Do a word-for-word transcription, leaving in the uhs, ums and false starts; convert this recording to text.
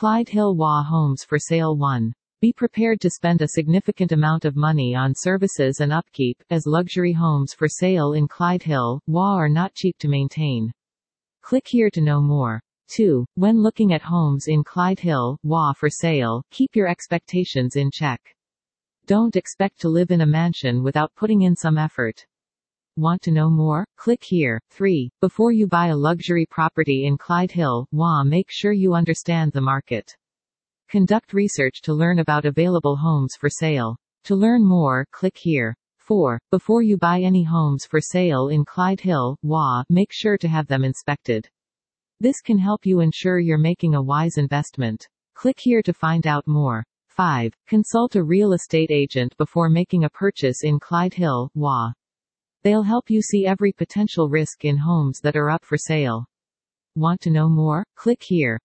Clyde Hill W A Homes for Sale one. Be prepared to spend a significant amount of money on services and upkeep, as luxury homes for sale in Clyde Hill, W A are not cheap to maintain. Click here to know more. two. When looking at homes in Clyde Hill, W A for sale, keep your expectations in check. Don't expect to live in a mansion without putting in some effort. Want to know more? Click here. three. Before you buy a luxury property in Clyde Hill, W A make sure you understand the market. Conduct research to learn about available homes for sale. To learn more, click here. four. Before you buy any homes for sale in Clyde Hill, W A, make sure to have them inspected. This can help you ensure you're making a wise investment. Click here to find out more. five. Consult a real estate agent before making a purchase in Clyde Hill, W A. They'll help you see every potential risk in homes that are up for sale. Want to know more? Click here.